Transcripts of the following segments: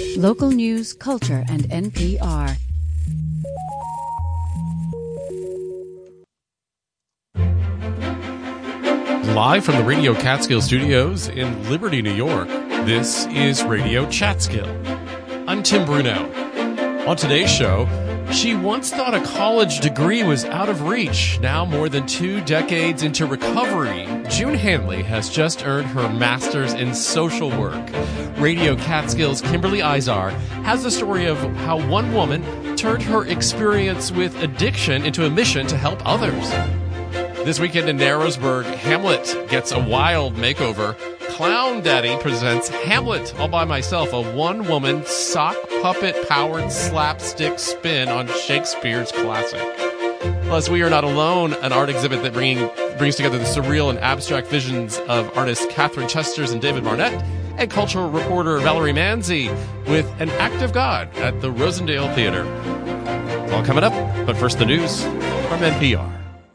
Local news, culture, and NPR. Live from the Radio Catskill Studios in Liberty, New York, this is Radio Chatskill. I'm Tim Bruno. On today's show, she once thought a college degree was out of reach. Now, more than 2 decades into recovery, June Hanley has just earned her master's in social work. Radio Catskill's Kimberly Izar has the story of how one woman turned her experience with addiction into a mission to help others. This weekend in Narrowsburg, Hamlet gets a wild makeover. Clown Daddy presents Hamlet All By Myself, a one-woman sock puppet-powered slapstick spin on Shakespeare's classic. Plus, We Are Not Alone, an art exhibit that brings together the surreal and abstract visions of artists Catherine Chesters and David Barnett, and cultural reporter Valerie Manzi with An Act of God at the Rosendale Theater. It's all coming up, but first the news from NPR.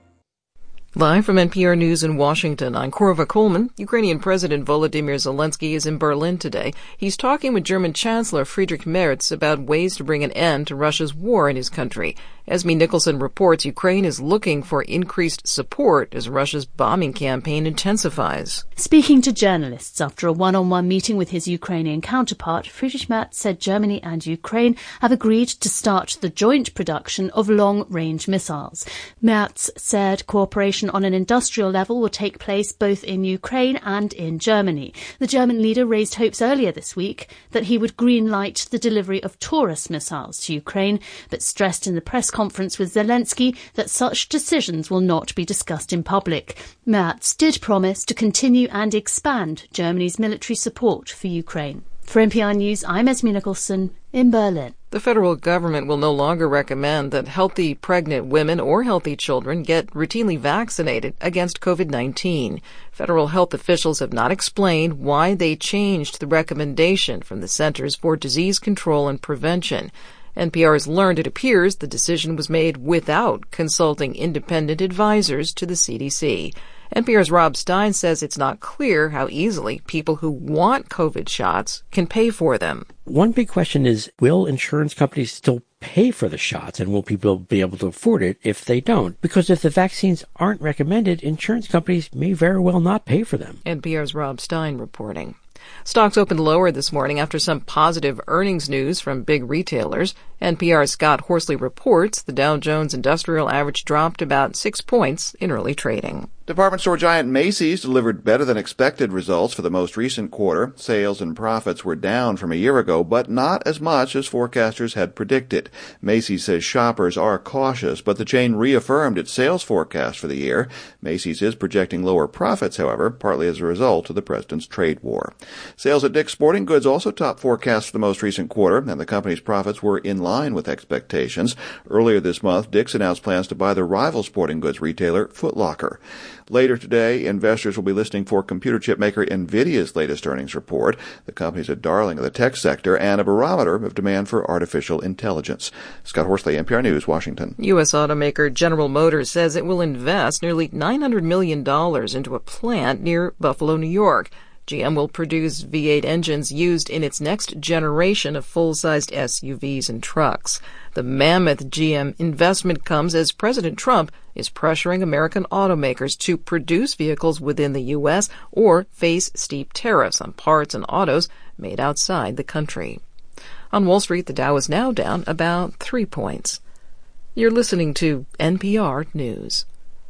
Live from NPR News in Washington, I'm Korva Coleman. Ukrainian President Volodymyr Zelensky is in Berlin today. He's talking with German Chancellor Friedrich Merz about ways to bring an end to Russia's war in his country. Esme Nicholson reports Ukraine is looking for increased support as Russia's bombing campaign intensifies. Speaking to journalists after a one-on-one meeting with his Ukrainian counterpart, Friedrich Merz said Germany and Ukraine have agreed to start the joint production of long-range missiles. Merz said cooperation on an industrial level will take place both in Ukraine and in Germany. The German leader raised hopes earlier this week that he would green-light the delivery of Taurus missiles to Ukraine, but stressed in the press conference with Zelensky that such decisions will not be discussed in public. Merz did promise to continue and expand Germany's military support for Ukraine. For NPR News, I'm Esme Nicholson in Berlin. The federal government will no longer recommend that healthy pregnant women or healthy children get routinely vaccinated against COVID-19. Federal health officials have not explained why they changed the recommendation from the Centers for Disease Control and Prevention. NPR has learned it appears the decision was made without consulting independent advisors to the CDC. NPR's Rob Stein says it's not clear how easily people who want COVID shots can pay for them. One big question is, will insurance companies still pay for the shots, and will people be able to afford it if they don't? Because if the vaccines aren't recommended, insurance companies may very well not pay for them. NPR's Rob Stein reporting. Stocks opened lower this morning after some positive earnings news from big retailers. NPR's Scott Horsley reports the Dow Jones Industrial Average dropped about 6 points in early trading. Department store giant Macy's delivered better-than-expected results for the most recent quarter. Sales and profits were down from a year ago, but not as much as forecasters had predicted. Macy's says shoppers are cautious, but the chain reaffirmed its sales forecast for the year. Macy's is projecting lower profits, however, partly as a result of the president's trade war. Sales at Dick's Sporting Goods also topped forecasts for the most recent quarter, and the company's profits were in line with expectations. Earlier this month, Dick's announced plans to buy the rival sporting goods retailer, Foot Locker. Later today, investors will be listening for computer chip maker NVIDIA's latest earnings report. The company's a darling of the tech sector and a barometer of demand for artificial intelligence. Scott Horsley, NPR News, Washington. U.S. automaker General Motors says it will invest nearly $900 million into a plant near Buffalo, New York. GM will produce V8 engines used in its next generation of full-sized SUVs and trucks. The mammoth GM investment comes as President Trump is pressuring American automakers to produce vehicles within the U.S. or face steep tariffs on parts and autos made outside the country. On Wall Street, the Dow is now down about 3 points. You're listening to NPR News.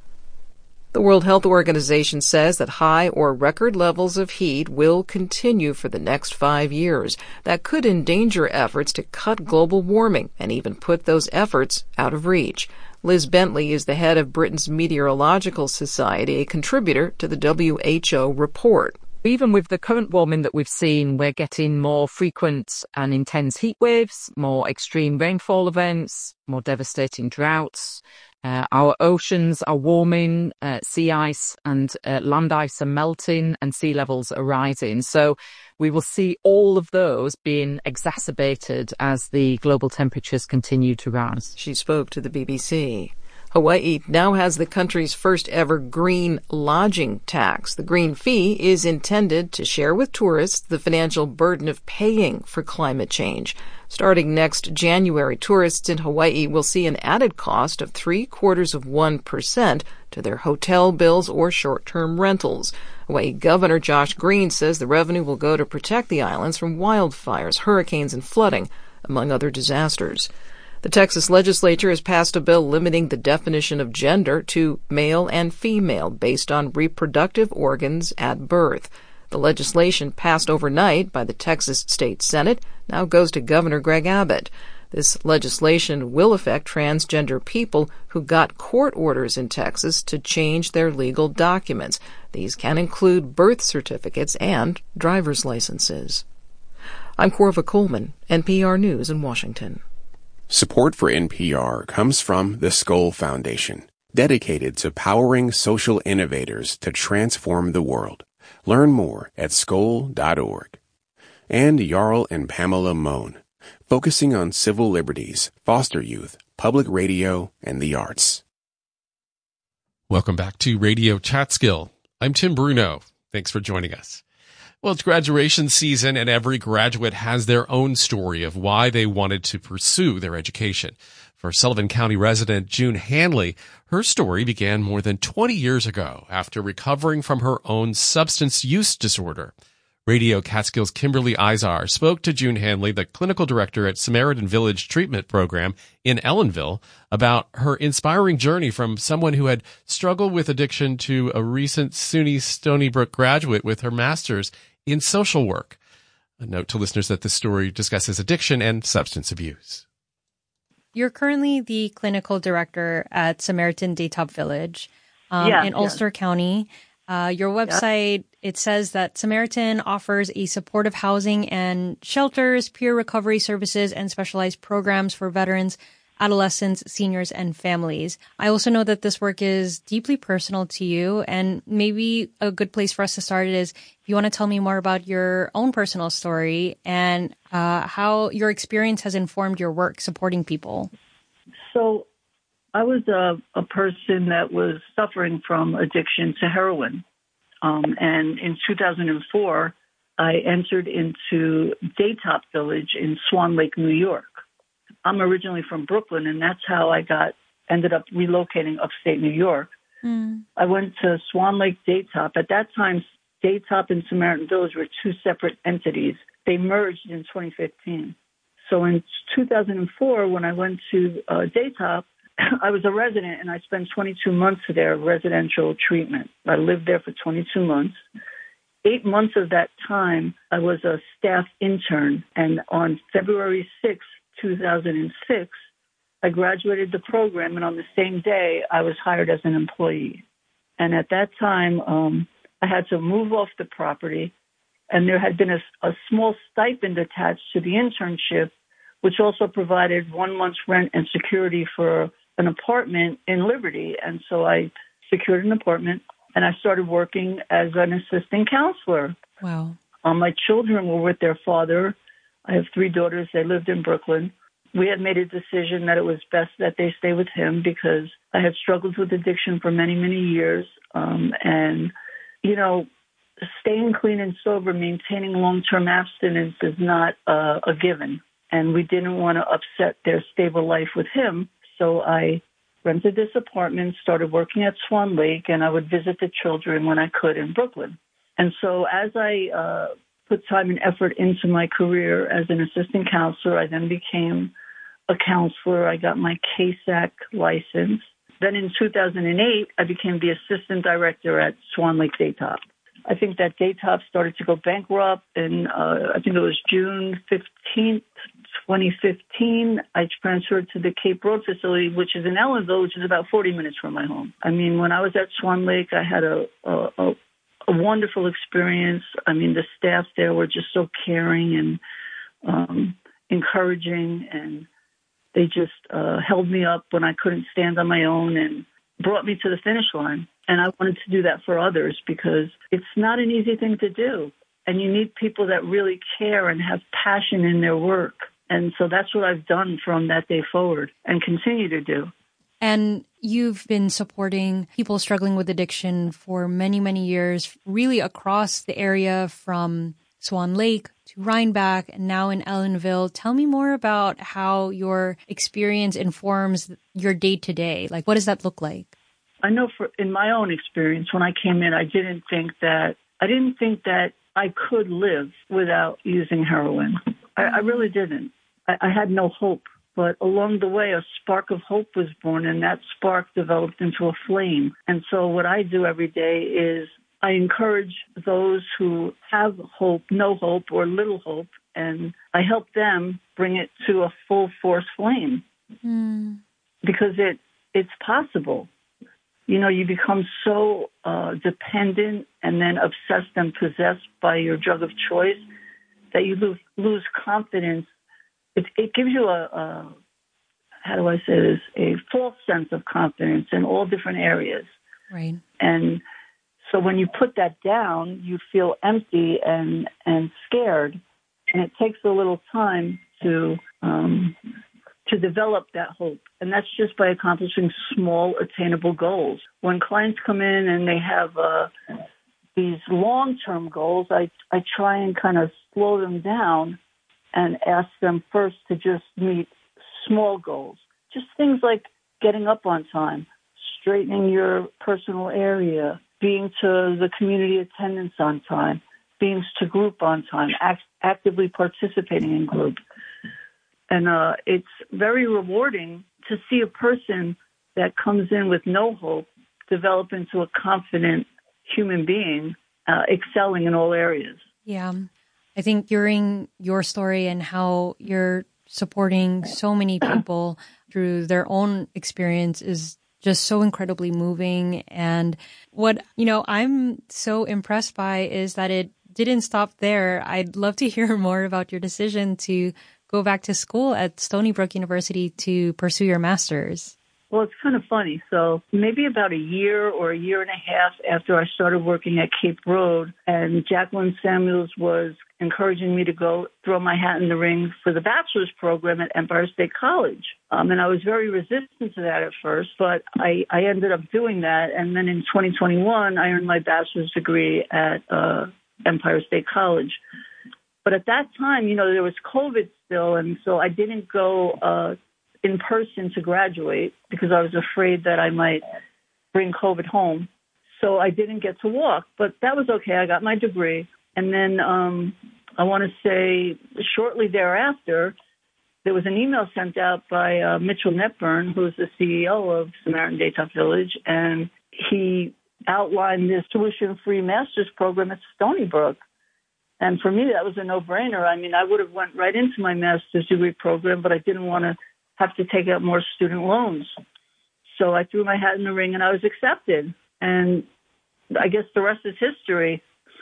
The World Health Organization says that high or record levels of heat will continue for the next 5 years. That could endanger efforts to cut global warming and even put those efforts out of reach. Liz Bentley is the head of Britain's Meteorological Society, a contributor to the WHO report. Even with the current warming that we've seen, we're getting more frequent and intense heat waves, more extreme rainfall events, more devastating droughts. Our oceans are warming, sea ice and land ice are melting, and sea levels are rising. So we will see all of those being exacerbated as the global temperatures continue to rise. She spoke to the BBC. Hawaii now has the country's first ever green lodging tax. The green fee is intended to share with tourists the financial burden of paying for climate change. Starting next January, tourists in Hawaii will see an added cost of 0.75% to their hotel bills or short-term rentals. Hawaii Governor Josh Green says the revenue will go to protect the islands from wildfires, hurricanes, and flooding, among other disasters. The Texas legislature has passed a bill limiting the definition of gender to male and female based on reproductive organs at birth. The legislation passed overnight by the Texas State Senate now goes to Governor Greg Abbott. This legislation will affect transgender people who got court orders in Texas to change their legal documents. These can include birth certificates and driver's licenses. I'm Corva Coleman, NPR News in Washington. Support for NPR comes from the Skoll Foundation, dedicated to powering social innovators to transform the world. Learn more at skoll.org. And Jarl and Pamela Mohn, focusing on civil liberties, foster youth, public radio, and the arts. Welcome back to Radio Chatskill. I'm Tim Bruno. Thanks for joining us. Well, it's graduation season, and every graduate has their own story of why they wanted to pursue their education. For Sullivan County resident June Hanley, her story began more than 20 years ago after recovering from her own substance use disorder. Radio Catskill's Kimberly Izar spoke to June Hanley, the clinical director at Samaritan Village Treatment Program in Ellenville, about her inspiring journey from someone who had struggled with addiction to a recent SUNY Stony Brook graduate with her master's in social work. A note to listeners that this story discusses addiction and substance abuse. You're currently the clinical director at Samaritan Daytop Village in Ulster County. Your website, it says that Samaritan offers a supportive housing and shelters, peer recovery services, and specialized programs for veterans, adolescents, seniors, and families. I also know that this work is deeply personal to you, and maybe a good place for us to start is if you want to tell me more about your own personal story and how your experience has informed your work supporting people. So I was a person that was suffering from addiction to heroin. And in 2004, I entered into Daytop Village in Swan Lake, New York. I'm originally from Brooklyn, and that's how I ended up relocating upstate New York. I went to Swan Lake Daytop. At that time, Daytop and Samaritan Village were two separate entities. They merged in 2015. So in 2004, when I went to Daytop, I was a resident, and I spent 22 months there, residential treatment. I lived there for 22 months. 8 months of that time, I was a staff intern, and on February 6th, 2006, I graduated the program, and on the same day, I was hired as an employee. And at that time, I had to move off the property, and there had been a small stipend attached to the internship, which also provided 1 month's rent and security for an apartment in Liberty. And so I secured an apartment, and I started working as an assistant counselor. Wow. My children were with their father. I have 3 daughters. They lived in Brooklyn. We had made a decision that it was best that they stay with him because I had struggled with addiction for many, many years. And, you know, staying clean and sober, maintaining long-term abstinence is not a given. And we didn't want to upset their stable life with him. So I rented this apartment, started working at Swan Lake, and I would visit the children when I could in Brooklyn. And so as I put time and effort into my career as an assistant counselor, I then became a counselor. I got my KSAC license. Then in 2008, I became the assistant director at Swan Lake Daytop. I think that Daytop started to go bankrupt, and I think it was June 15th, 2015, I transferred to the Cape Road facility, which is in Ellenville, which is about 40 minutes from my home. I mean, when I was at Swan Lake, I had a wonderful experience. I mean, the staff there were just so caring and encouraging, and they just held me up when I couldn't stand on my own and brought me to the finish line. And I wanted to do that for others because it's not an easy thing to do. And you need people that really care and have passion in their work. And so that's what I've done from that day forward and continue to do. And you've been supporting people struggling with addiction for many, many years, really across the area from Swan Lake to Rhinebeck and now in Ellenville. Tell me more about how your experience informs your day-to-day. Like, what does that look like? I know in my own experience, when I came in, I didn't think that I could live without using heroin. I really didn't. I had no hope. But along the way, a spark of hope was born, and that spark developed into a flame. And so what I do every day is I encourage those who have hope, no hope, or little hope, and I help them bring it to a full force flame. Because it's possible. You know, you become so dependent and then obsessed and possessed by your drug of choice that you lose confidence. It gives you a false sense of confidence in all different areas. Right. And so when you put that down, you feel empty and scared. And it takes a little time to develop that hope. And that's just by accomplishing small, attainable goals. When clients come in and they have these long-term goals, I try and kind of slow them down and ask them first to just meet small goals. Just things like getting up on time, straightening your personal area, being to the community attendance on time, being to group on time, actively participating in group. And it's very rewarding to see a person that comes in with no hope develop into a confident human being, excelling in all areas. Yeah. I think hearing your story and how you're supporting so many people through their own experience is just so incredibly moving. And what, I'm so impressed by is that it didn't stop there. I'd love to hear more about your decision to go back to school at Stony Brook University to pursue your master's. Well, it's kind of funny. So maybe about a year or a year and a half after I started working at Cape Road, and Jacqueline Samuels was encouraging me to go throw my hat in the ring for the bachelor's program at Empire State College. And I was very resistant to that at first, but I ended up doing that. And then in 2021, I earned my bachelor's degree at Empire State College. But at that time, there was COVID still, and so I didn't go in person to graduate because I was afraid that I might bring COVID home. So I didn't get to walk, but that was okay. I got my degree. And then I want to say shortly thereafter, there was an email sent out by Mitchell Netburn, who's the CEO of Samaritan Daytop Village, and he outlined this tuition-free master's program at Stony Brook. And for me, that was a no-brainer. I mean, I would have went right into my master's degree program, but I didn't want to have to take out more student loans. So I threw my hat in the ring and I was accepted. And I guess the rest is history.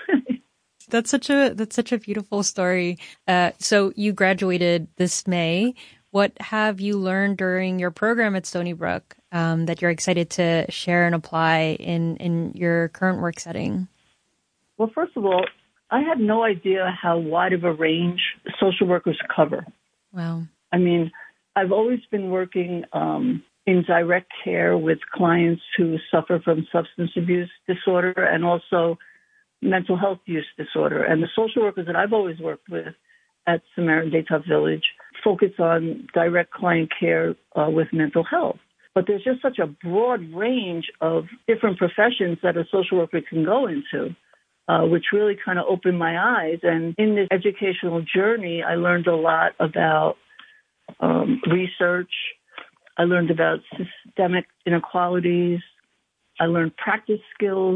That's such a beautiful story. So you graduated this May. What have you learned during your program at Stony Brook that you're excited to share and apply in your current work setting? Well, first of all, I had no idea how wide of a range social workers cover. Wow. I mean, I've always been working in direct care with clients who suffer from substance abuse disorder and also mental health use disorder. And the social workers that I've always worked with at Samaritan Daytop Village focus on direct client care with mental health. But there's just such a broad range of different professions that a social worker can go into, which really kind of opened my eyes. And in this educational journey, I learned a lot about research. I learned about systemic inequalities. I learned practice skills.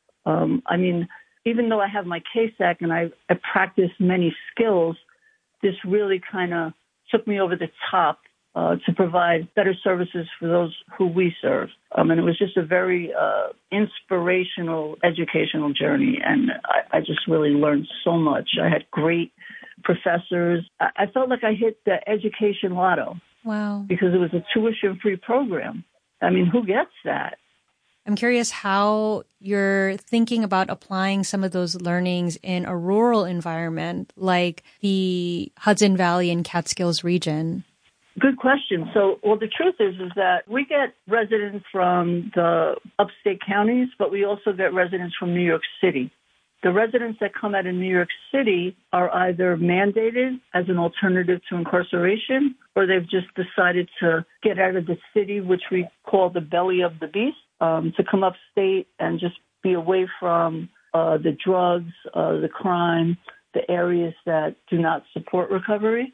I mean, even though I have my CASAC and I practice many skills, this really kind of took me over the top to provide better services for those who we serve. And it was just a very inspirational educational journey, and I just really learned so much. I had great professors. I felt like I hit the education lotto. Wow. Because it was a tuition-free program. I mean, who gets that? I'm curious how you're thinking about applying some of those learnings in a rural environment like the Hudson Valley and Catskills region. Good question. So, well, the truth is that we get residents from the upstate counties, but we also get residents from New York City. The residents that come out of New York City are either mandated as an alternative to incarceration, or they've just decided to get out of the city, which we call the belly of the beast, to come upstate and just be away from the drugs, the crime, the areas that do not support recovery.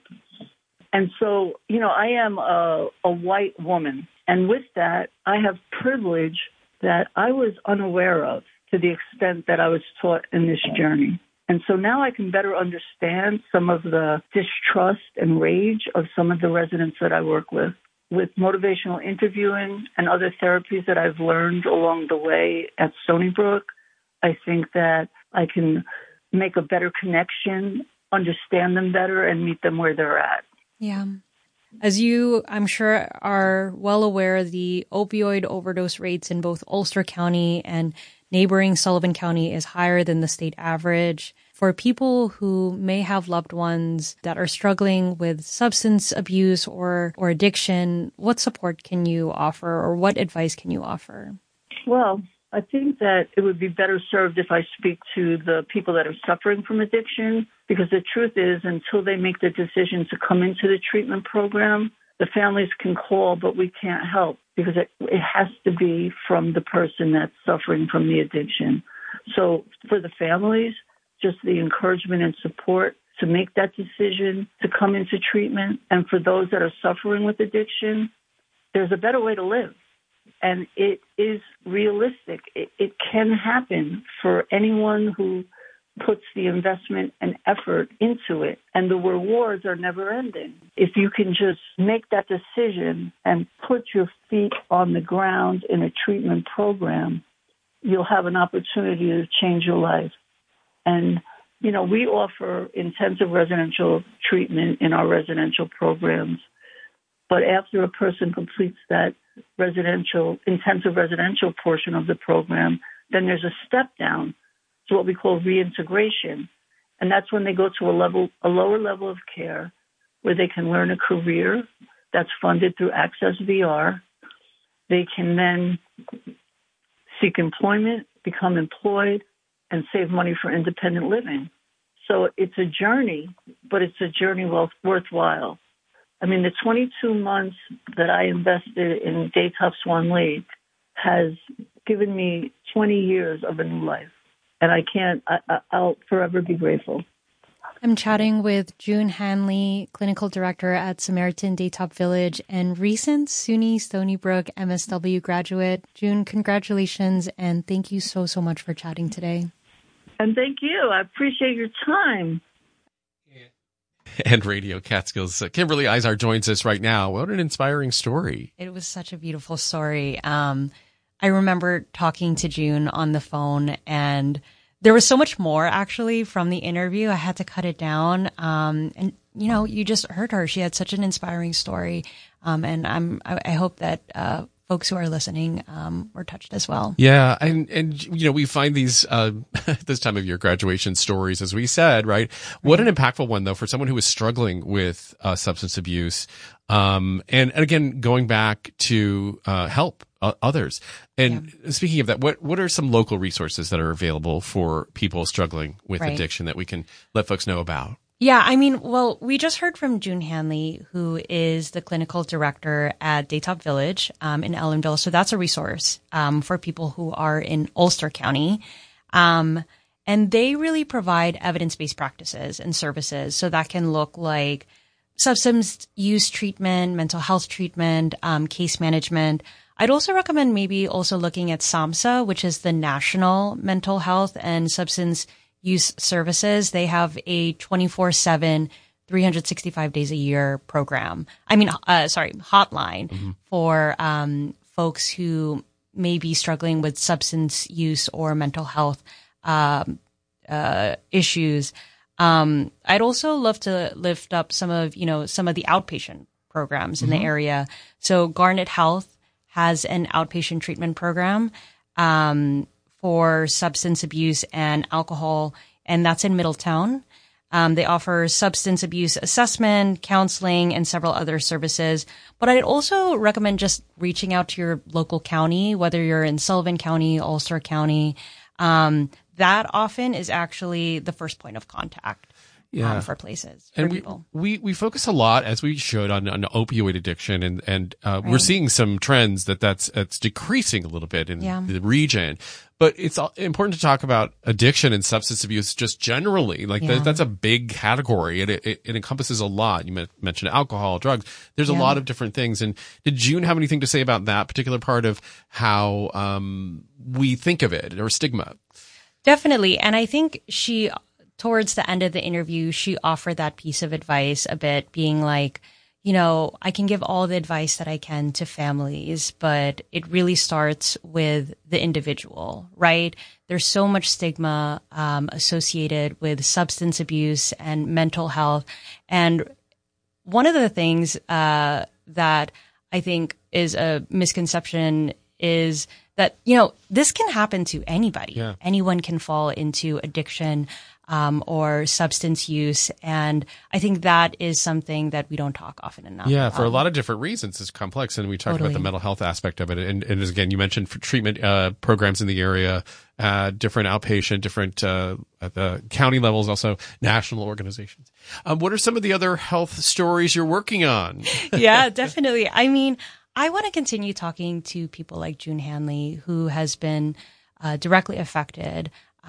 And so, I am a white woman. And with that, I have privilege that I was unaware of to the extent that I was taught in this journey. And so now I can better understand some of the distrust and rage of some of the residents that I work with. With motivational interviewing and other therapies that I've learned along the way at Stony Brook, I think that I can make a better connection, understand them better, and meet them where they're at. Yeah. As you, I'm sure, are well aware, the opioid overdose rates in both Ulster County and neighboring Sullivan County is higher than the state average. For people who may have loved ones that are struggling with substance abuse or addiction, what support can you offer, or what advice can you offer? Well, I think that it would be better served if I speak to the people that are suffering from addiction, because the truth is, until they make the decision to come into the treatment program, the families can call, but we can't help, because it has to be from the person that's suffering from the addiction. So for the families, just the encouragement and support to make that decision to come into treatment. And for those that are suffering with addiction, there's a better way to live. And it is realistic. It can happen for anyone who puts the investment and effort into it. And the rewards are never ending. If you can just make that decision and put your feet on the ground in a treatment program, you'll have an opportunity to change your life. And, we offer intensive residential treatment in our residential programs. But after a person completes that intensive residential portion of the program, then there's a step down to what we call reintegration. And that's when they go to a lower level of care where they can learn a career that's funded through Access VR. They can then seek employment, become employed, and save money for independent living. So it's a journey, but it's a journey worthwhile. I mean, the 22 months that I invested in Daytop Swan Lake has given me 20 years of a new life. And I'll forever be grateful. I'm chatting with June Hanley, Clinical Director at Samaritan Daytop Village and recent SUNY Stony Brook MSW graduate. June, congratulations, and thank you so much for chatting today. And thank you. I appreciate your time. And Radio Catskills. Kimberly Izar joins us right now. What an inspiring story. It was such a beautiful story. I remember talking to June on the phone, and there was so much more actually from the interview. I had to cut it down. And you just heard her. She had such an inspiring story. And I hope that folks who are listening were touched as well. Yeah, and we find these this time of year graduation stories, as we said, right? What an impactful one, though, for someone who is struggling with substance abuse, and again going back to help others. And speaking of that, what are some local resources that are available for people struggling with addiction that we can let folks know about? Yeah, I mean, well, we just heard from June Hanley, who is the clinical director at Daytop Village in Ellenville. So that's a resource for people who are in Ulster County. And they really provide evidence-based practices and services. So that can look like substance use treatment, mental health treatment, case management. I'd also recommend maybe also looking at SAMHSA, which is the National Mental Health and Substance Use Services. They have a 24/7, 365 days a year program. Hotline for folks who may be struggling with substance use or mental health issues. I'd also love to lift up some of the outpatient programs in the area. So Garnet Health has an outpatient treatment program for substance abuse and alcohol, and that's in Middletown. They offer substance abuse assessment, counseling, and several other services. But I'd also recommend just reaching out to your local county, whether you're in Sullivan County, Ulster County. That often is actually the first point of contact. For places, for people. We focus a lot, as we should, on opioid addiction, and we're seeing some trends that's decreasing a little bit in the region. But it's important to talk about addiction and substance abuse just generally. That's a big category, and it encompasses a lot. You mentioned alcohol, drugs. There's a lot of different things. And did June have anything to say about that particular part of how we think of it, or stigma? Definitely, and I think towards the end of the interview, she offered that piece of advice a bit, being like, I can give all the advice that I can to families, but it really starts with the individual, right? There's so much stigma associated with substance abuse and mental health. And one of the things that I think is a misconception is that, this can happen to anybody. Yeah. Anyone can fall into addiction or substance use. And I think that is something that we don't talk often enough. Yeah, for a lot of different reasons. It's complex. And we talked about the mental health aspect of it. And again, you mentioned for treatment programs in the area, different outpatient, different at the county levels, also national organizations. What are some of the other health stories you're working on? Yeah, definitely. I mean, I want to continue talking to people like June Hanley, who has been directly affected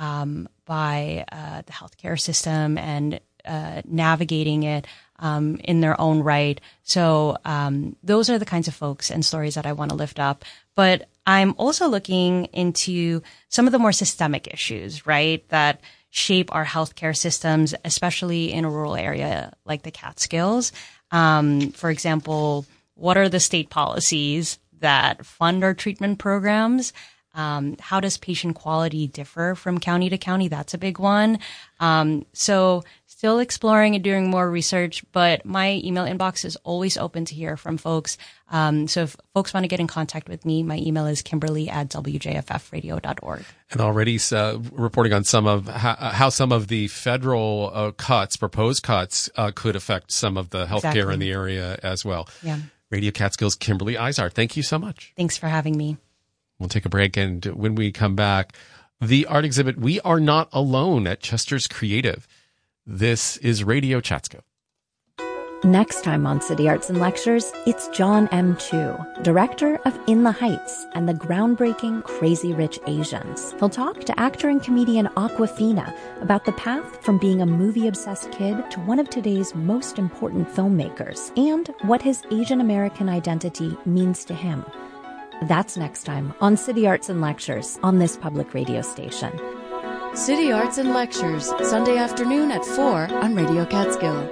by the healthcare system and navigating it in their own right. So those are the kinds of folks and stories that I want to lift up. But I'm also looking into some of the more systemic issues, right, that shape our healthcare systems, especially in a rural area like the Catskills. For example, what are the state policies that fund our treatment programs? How does patient quality differ from county to county? That's a big one. So still exploring and doing more research, but my email inbox is always open to hear from folks. So if folks want to get in contact with me, my email is kimberly@wjffradio.org. And already reporting on some of how some of the federal proposed cuts, could affect some of the healthcare in the area as well. Yeah. Radio Catskills, Kimberly Izar, thank you so much. Thanks for having me. We'll take a break, and when we come back, the art exhibit We Are Not Alone at Chester's Creative. This is Radio Catskill. Next time on City Arts and Lectures, it's John M. Chu, director of In the Heights and the groundbreaking Crazy Rich Asians. He'll talk to actor and comedian Awkwafina about the path from being a movie-obsessed kid to one of today's most important filmmakers, and what his Asian American identity means to him. That's next time on City Arts and Lectures on this public radio station. City Arts and Lectures, Sunday afternoon at 4 on Radio Catskill.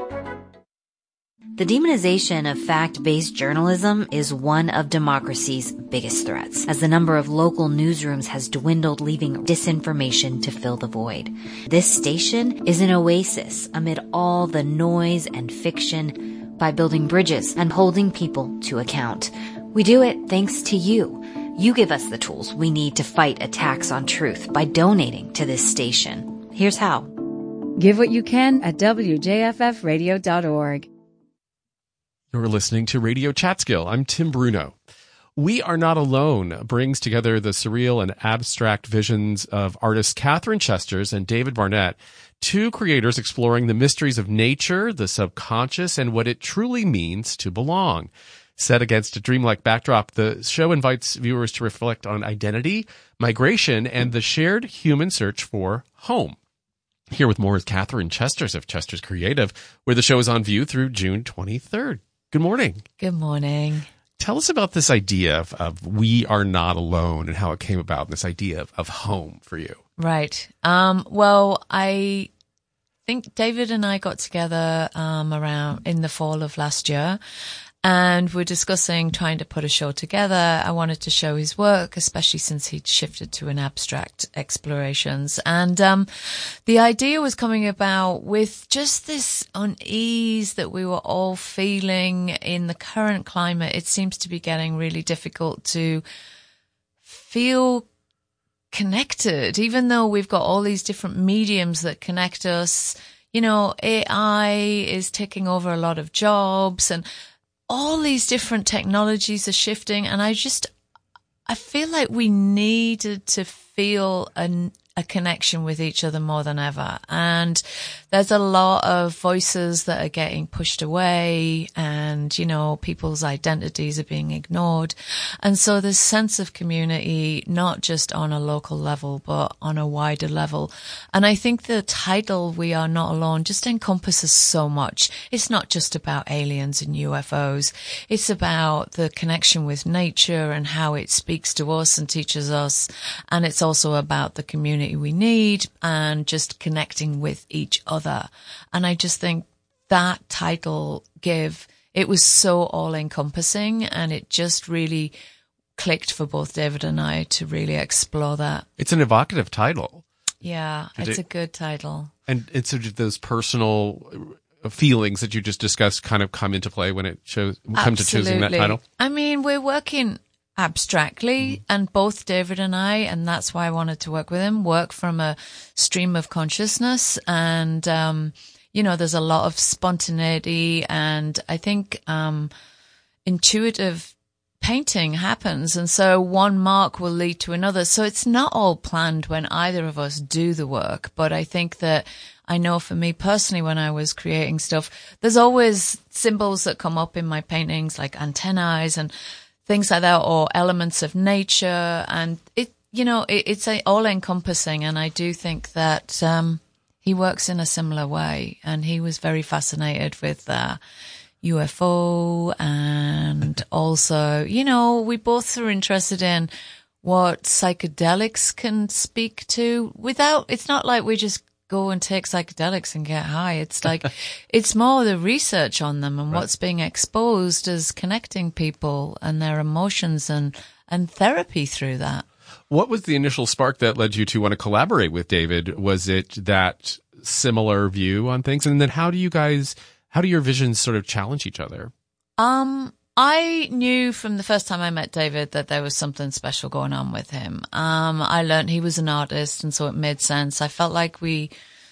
The demonization of fact-based journalism is one of democracy's biggest threats, as the number of local newsrooms has dwindled, leaving disinformation to fill the void. This station is an oasis amid all the noise and fiction by building bridges and holding people to account. We do it thanks to you. You give us the tools we need to fight attacks on truth by donating to this station. Here's how. Give what you can at wjffradio.org. You're listening to Radio Catskill. I'm Tim Bruno. We Are Not Alone brings together the surreal and abstract visions of artists Catherine Chesters and David Barnett, two creators exploring the mysteries of nature, the subconscious, and what it truly means to belong. Set against a dreamlike backdrop, the show invites viewers to reflect on identity, migration, and the shared human search for home. Here with more is Catherine Chesters of Chester's Creative, where the show is on view through June 23rd. Good morning. Good morning. Tell us about this idea of We Are Not Alone and how it came about, this idea of home for you. Right. Well, I think David and I got together around in the fall of last year, and we're discussing trying to put a show together. I wanted to show his work, especially since he'd shifted to an abstract explorations. And the idea was coming about with just this unease that we were all feeling in the current climate. It seems to be getting really difficult to feel connected, even though we've got all these different mediums that connect us. AI is taking over a lot of jobs and all these different technologies are shifting. And I feel like we needed to feel a connection with each other more than ever. And there's a lot of voices that are getting pushed away and, people's identities are being ignored. And so this sense of community, not just on a local level, but on a wider level. And I think the title, We Are Not Alone, just encompasses so much. It's not just about aliens and UFOs. It's about the connection with nature and how it speaks to us and teaches us. And it's also about the community we need and just connecting with each other. And I just think that title it was so all-encompassing, and it just really clicked for both David and I to really explore that. It's an evocative title. Yeah, it's a good title. And sort of those personal feelings that you just discussed kind of come into play when it come to choosing that title? I mean, we're working abstractly, and both David and I, and that's why I wanted to work with him, work from a stream of consciousness. And, there's a lot of spontaneity, and I think intuitive painting happens. And so one mark will lead to another. So it's not all planned when either of us do the work. But I think that I know for me personally, when I was creating stuff, there's always symbols that come up in my paintings, like antennae and things like that, or elements of nature. And it's all encompassing. And I do think that, he works in a similar way, and he was very fascinated with, UFO, and also, we both are interested in what psychedelics can speak to it's not like we just go and take psychedelics and get high. It's like, it's more the research on them and what's being exposed as connecting people and their emotions and therapy through that. What was the initial spark that led you to want to collaborate with David? Was it that similar view on things? And then how do your visions sort of challenge each other? I knew from the first time I met David that there was something special going on with him. I learned he was an artist, and so it made sense. I felt like I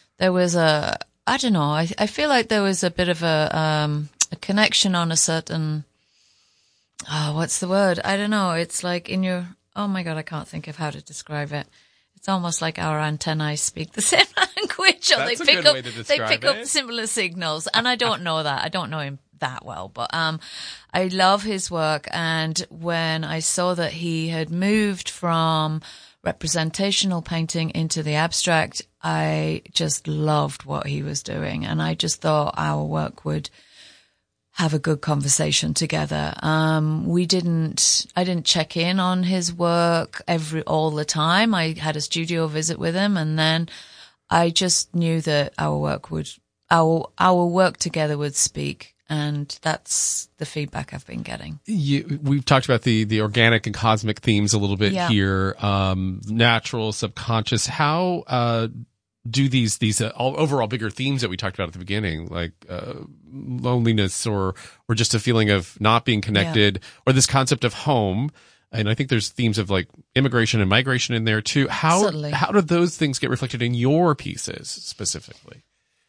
feel like there was a bit of a connection on a certain, what's the word? I don't know. It's like oh my God, I can't think of how to describe it. It's almost like our antennae speak the same language, or they pick up similar signals. And I don't know that. I don't know him that well, but I love his work. And when I saw that he had moved from representational painting into the abstract, I just loved what he was doing. And I just thought our work would have a good conversation together. I didn't check in on his work all the time. I had a studio visit with him, and then I just knew that our work together would speak. And that's the feedback I've been getting. We've talked about the organic and cosmic themes a little bit here, natural, subconscious. How do these overall bigger themes that we talked about at the beginning, like loneliness or just a feeling of not being connected, or this concept of home? And I think there's themes of like immigration and migration in there too. How do those things get reflected in your pieces specifically?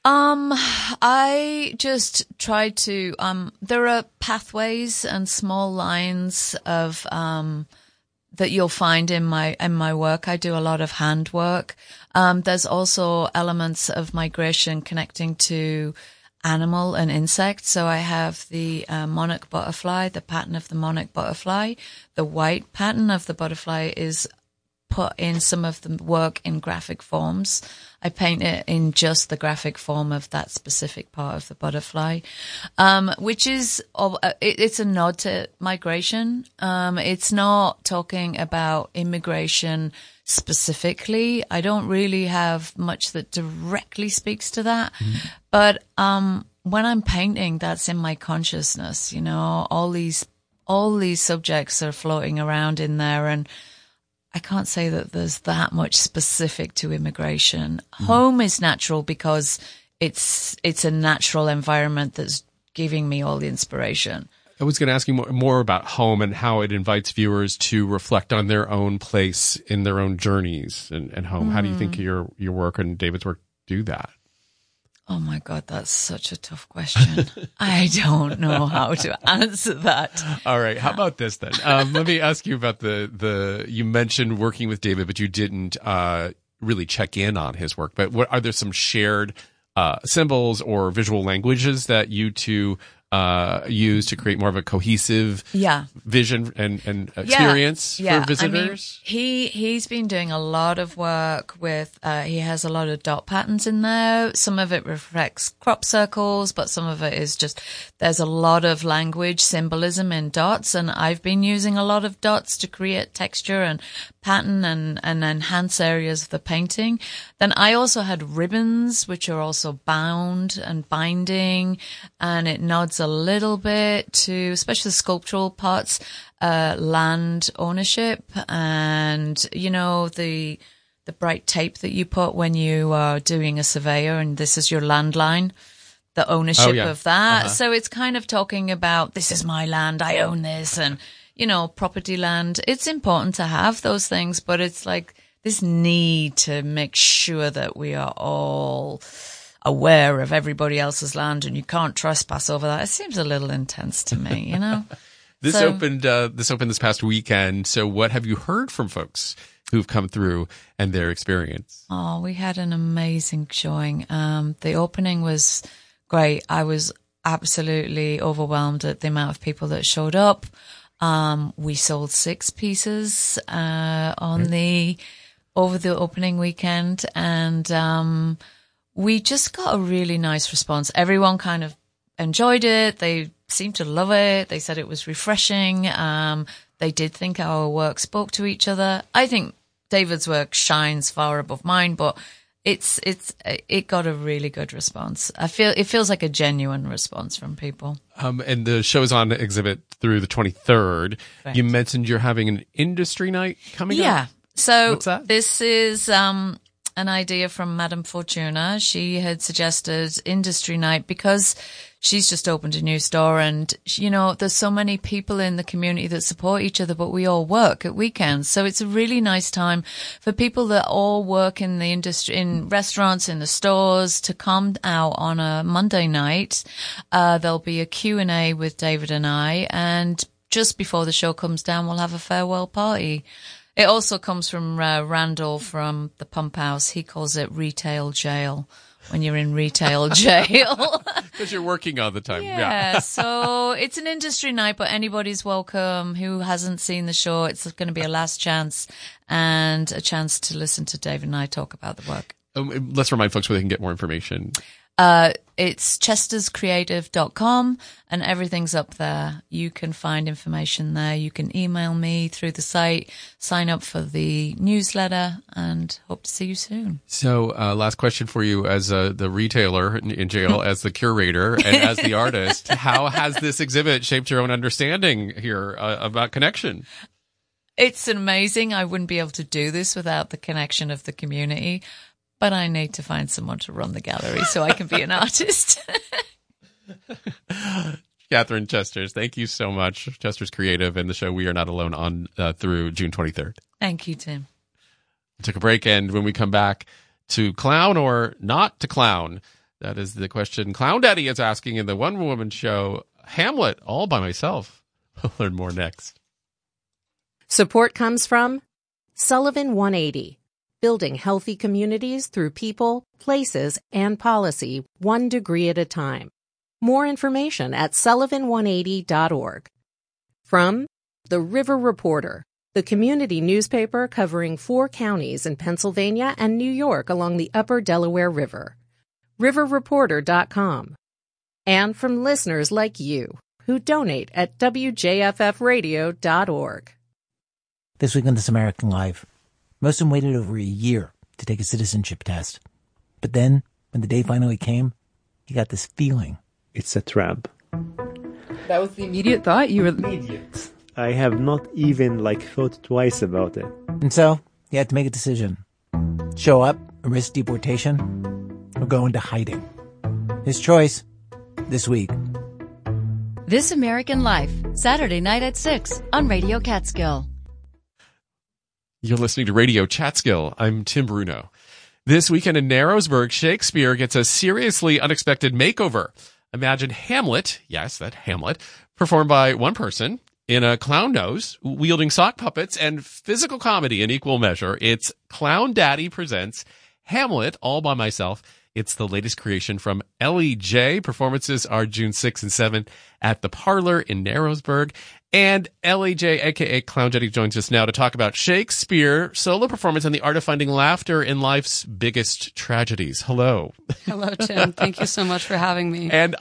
I just try to, there are pathways and small lines of, that you'll find in my work. I do a lot of handwork. There's also elements of migration connecting to animal and insect. So I have the monarch butterfly, the pattern of the monarch butterfly. The white pattern of the butterfly is put in some of the work in graphic forms. I paint it in just the graphic form of that specific part of the butterfly, which is, it's a nod to migration. It's not talking about immigration specifically. I don't really have much that directly speaks to that. Mm-hmm. But when I'm painting, that's in my consciousness, all these subjects are floating around in there, and I can't say that there's that much specific to immigration. Mm. Home is natural because it's a natural environment that's giving me all the inspiration. I was going to ask you more about home and how it invites viewers to reflect on their own place in their own journeys and home. How do you think your work and David's work do that? Oh my God, that's such a tough question. I don't know how to answer that. All right. How about this then? Let me ask you about you mentioned working with David, but you didn't, really check in on his work. But are there some shared, symbols or visual languages that you two, use to create more of a cohesive vision and experience for visitors? I mean, he's been doing a lot of work with, he has a lot of dot patterns in there. Some of it reflects crop circles, but some of it is just, there's a lot of language symbolism in dots, and I've been using a lot of dots to create texture and pattern and enhance areas of the painting. Then I also had ribbons, which are also bound and binding, and it nods a little bit to, especially the sculptural parts, land ownership and, you know, the bright tape that you put when you are doing a surveyor and this is your landline, the ownership of that. So it's kind of talking about, this is my land, I own this, and, you know, property land. It's important to have those things, but it's like this need to make sure that we are all aware of everybody else's land and you can't trespass over that. It seems a little intense to me, you know? This opened this past weekend. So what have you heard from folks who've come through and their experience? Oh, we had an amazing showing. The opening was great. I was absolutely overwhelmed at the amount of people that showed up. We sold 6 pieces, over the opening weekend, and, we just got a really nice response. Everyone kind of enjoyed it. They seemed to love it. They said it was refreshing. They did think our work spoke to each other. I think David's work shines far above mine, but it got a really good response. It feels like a genuine response from people. And the show's on exhibit through the 23rd. Right. You mentioned you're having an industry night coming up. Yeah. So what's that? This is, an idea from Madame Fortuna. She had suggested industry night because she's just opened a new store and, you know, there's so many people in the community that support each other, but we all work at weekends. So it's a really nice time for people that all work in the industry, in restaurants, in the stores, to come out on a Monday night. There'll be a Q&A with David and I, and just before the show comes down, we'll have a farewell party. It also comes from Randall from the Pump House. He calls it retail jail when you're in retail jail. Because you're working all the time. Yeah, so it's an industry night, but anybody's welcome who hasn't seen the show. It's going to be a last chance and a chance to listen to David and I talk about the work. Let's remind folks where they can get more information. It's chesterscreative.com and everything's up there. You can find information there. You can email me through the site, sign up for the newsletter, and hope to see you soon. So, last question for you as the retailer in jail, as the curator, and as the artist. How has this exhibit shaped your own understanding here about connection? It's amazing. I wouldn't be able to do this without the connection of the community. But I need to find someone to run the gallery so I can be an artist. Catherine Chesters, thank you so much. Chesters Creative and the show We Are Not Alone on through June 23rd. Thank you, Tim. We took a break, and when we come back, to clown or not to clown? That is the question Clown Daddy is asking in the one-woman show Hamlet, all by myself. We'll learn more next. Support comes from Sullivan 180. Building healthy communities through people, places, and policy, 1 degree at a time. More information at sullivan180.org. From The River Reporter, the community newspaper covering 4 counties in Pennsylvania and New York along the upper Delaware River. riverreporter.com. And from listeners like you, who donate at wjffradio.org. This week on This American Life, most of them waited over a year to take a citizenship test. But then, when the day finally came, he got this feeling. It's a trap. That was the immediate thought? You were immediate. I have not even, thought twice about it. And so, he had to make a decision. Show up and risk deportation, or go into hiding. His choice, this week. This American Life, Saturday night at 6 on Radio Catskill. You're listening to Radio Catskill. I'm Tim Bruno. This weekend in Narrowsburg, Shakespeare gets a seriously unexpected makeover. Imagine Hamlet, yes, that Hamlet, performed by one person in a clown nose, wielding sock puppets and physical comedy in equal measure. It's Clown Daddy presents Hamlet all by myself. It's the latest creation from Ellie J. Performances are June 6 and 7 at the Parlor in Narrowsburg. And Ellie J, a.k.a. Clown Daddy, joins us now to talk about Shakespeare, solo performance, and the art of finding laughter in life's biggest tragedies. Hello. Hello, Tim. Thank you so much for having me. And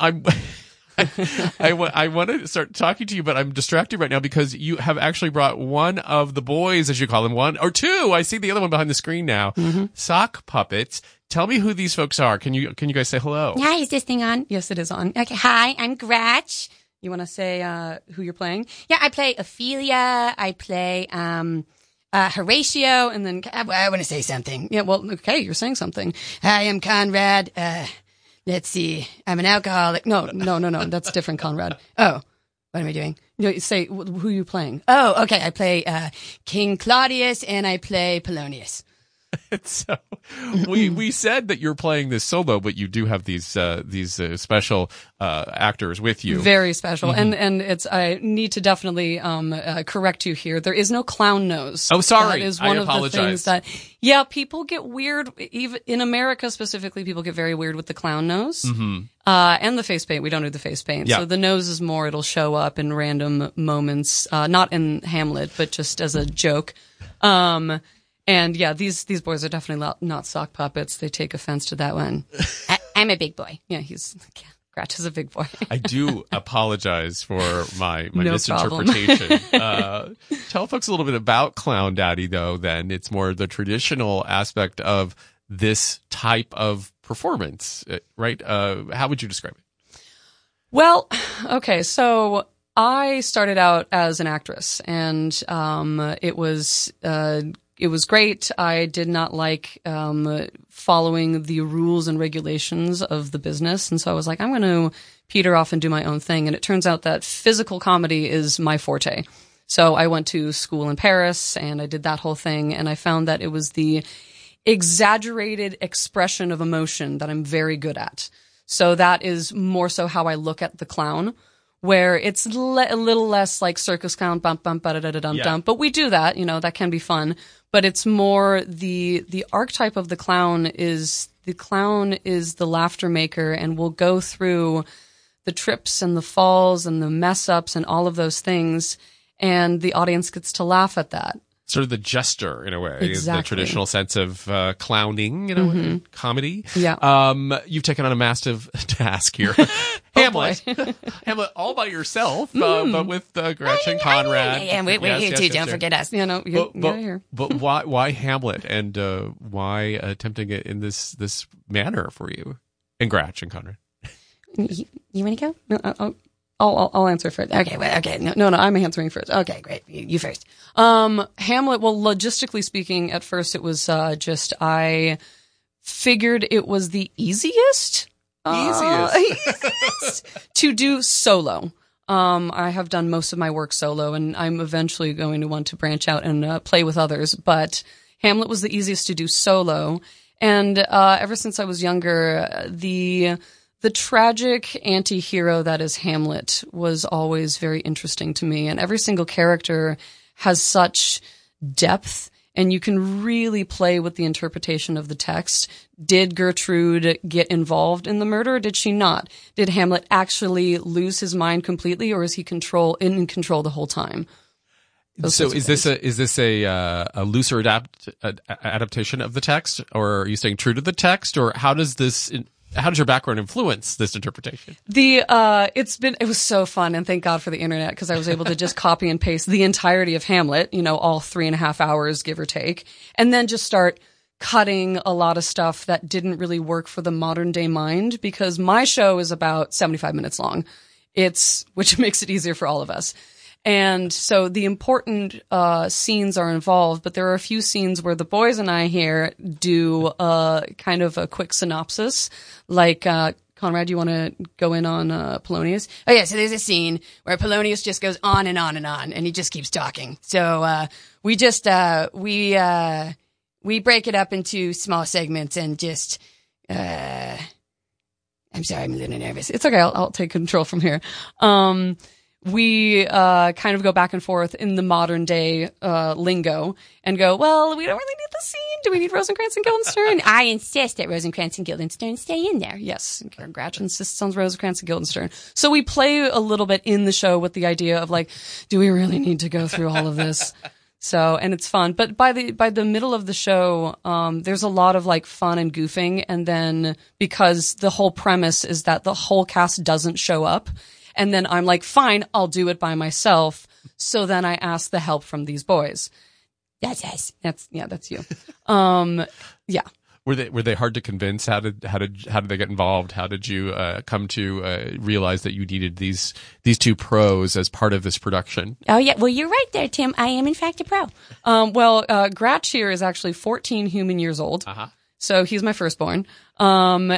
I want to start talking to you, but I'm distracted right now because you have actually brought one of the boys, as you call them, one or two. I see the other one behind the screen now. Mm-hmm. Sock puppets. Tell me who these folks are. Can you guys say hello? Hi, is this thing on? Yes, it is on. Okay. Hi, I'm Gratch. You want to say who you're playing? Yeah, I play Ophelia. I play Horatio, and then I want to say something. Yeah, well, okay, you're saying something. Hi, I'm Conrad. Let's see. I'm an alcoholic. No. That's different, Conrad. Oh, what am I doing? You say who you're playing. Oh, okay. I play King Claudius, and I play Polonius. So we said that you're playing this solo, but you do have these special actors with you. Very special. Mm-hmm. And it's, I need to definitely correct you here. There is no clown nose. Oh, sorry. That is one I of apologize. the things that, yeah, people get weird. Even in America specifically, people get very weird with the clown nose. Mm-hmm. And the face paint. We don't do the face paint. Yeah. So the nose is more, it'll show up in random moments, not in Hamlet, but just as a joke. And yeah, these boys are definitely not sock puppets. They take offense to that one. I'm a big boy. Yeah, Gratch is a big boy. I do apologize for my misinterpretation. Tell folks a little bit about Clown Daddy, though, then. It's more the traditional aspect of this type of performance, right? How would you describe it? Well, okay, so I started out as an actress, and it was great. I did not like following the rules and regulations of the business. And so I was like, I'm going to peter off and do my own thing. And it turns out that physical comedy is my forte. So I went to school in Paris and I did that whole thing. And I found that it was the exaggerated expression of emotion that I'm very good at. So that is more so how I look at the clown, where it's a little less like circus clown, bump, bump, ba-da-da-da-dum, dump. But we do that, that can be fun. But it's more the archetype of the clown is the laughter maker, and will go through the trips and the falls and the mess ups and all of those things, and the audience gets to laugh at that. Sort of the jester, in a way, exactly. The traditional sense of clowning, comedy. Yeah. You've taken on a massive task here. Hamlet, all by yourself, but with Gretchen, Conrad. And we're here too. Don't forget us. You're here. But why Hamlet, and why attempting it in this manner for you and Gretchen, Conrad? You want to go? No, I'll answer first. Okay, no, I'm answering first. Okay, great. You first. Hamlet, well, logistically speaking, at first it was I figured it was the easiest to do solo. I have done most of my work solo, and I'm eventually going to want to branch out and play with others, but Hamlet was the easiest to do solo. And ever since I was younger, the tragic anti-hero that is Hamlet was always very interesting to me. And every single character has such depth, and you can really play with the interpretation of the text. Did Gertrude get involved in the murder, or did she not? Did Hamlet actually lose his mind completely, or is he in control the whole time? So is this a looser adaptation of the text, or are you staying true to the text, or how does your background influence this interpretation? It was so fun, and thank God for the internet, because I was able to just copy and paste the entirety of Hamlet, all 3.5 hours, give or take, and then just start cutting a lot of stuff that didn't really work for the modern day mind, because my show is about 75 minutes long. Which makes it easier for all of us. And so the important scenes are involved, but there are a few scenes where the boys and I here do kind of a quick synopsis. Like, Conrad, you want to go in on Polonius? Oh, yeah, so there's a scene where Polonius just goes on and on and on, and he just keeps talking. So we we break it up into small segments and just, I'm sorry, I'm a little nervous. It's okay. I'll take control from here. We kind of go back and forth in the modern day lingo and go, well, we don't really need the scene. Do we need Rosencrantz and Guildenstern? I insist that Rosencrantz and Guildenstern stay in there. Yes, Gratch insists on Rosencrantz and Guildenstern. So we play a little bit in the show with the idea of like, do we really need to go through all of this? So, and it's fun. But by the middle of the show, there's a lot of like fun and goofing. And then because the whole premise is that the whole cast doesn't show up. And then I'm like, fine, I'll do it by myself. So then I ask the help from these boys. That's us. That's you. Yeah. Were they hard to convince? How did they get involved? How did you come to realize that you needed these two pros as part of this production? Oh yeah, well you're right there, Tim. I am in fact a pro. Gratch here is actually 14 human years old. Uh-huh. So he's my firstborn. So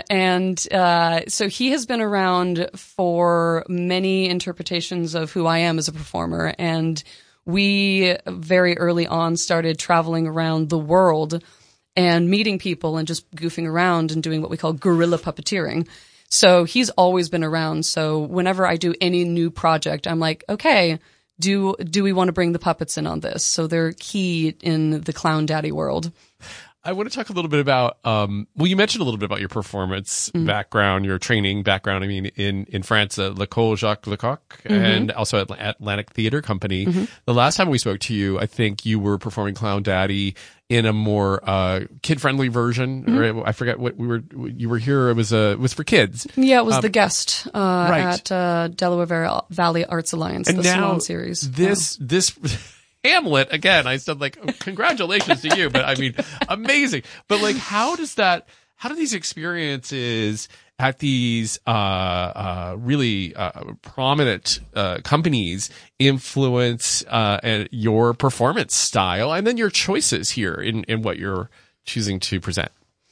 he has been around for many interpretations of who I am as a performer. And we very early on started traveling around the world and meeting people and just goofing around and doing what we call guerrilla puppeteering. So he's always been around. So whenever I do any new project, I'm like, okay, do we want to bring the puppets in on this? So they're key in the Clown Daddy world. I want to talk a little bit about, you mentioned a little bit about your performance background, your training background. I mean, in France, L'École Jacques Lecoq, and also at Atlantic Theatre Company. Mm-hmm. The last time we spoke to you, I think you were performing Clown Daddy in a more kid-friendly version. Mm-hmm. Or I forget what you were here. It was for kids. Yeah, it was The Guest at Delaware Valley Arts Alliance, and the Salon series. This Hamlet, again, I said like, oh, congratulations to you, but I mean, amazing. But like, how do these experiences at these, really, prominent, companies influence, your performance style and then your choices here in what you're choosing to present?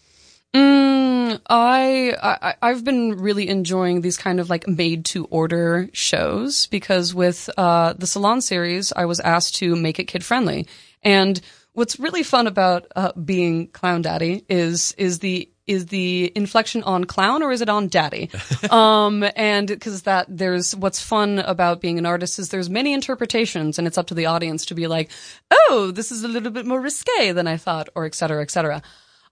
I've been really enjoying these kind of like made to order shows because with the Salon series, I was asked to make it kid friendly. And what's really fun about being Clown Daddy is the inflection on clown or is it on daddy? And because there's what's fun about being an artist is there's many interpretations and it's up to the audience to be like, oh, this is a little bit more risque than I thought, or et cetera, et cetera.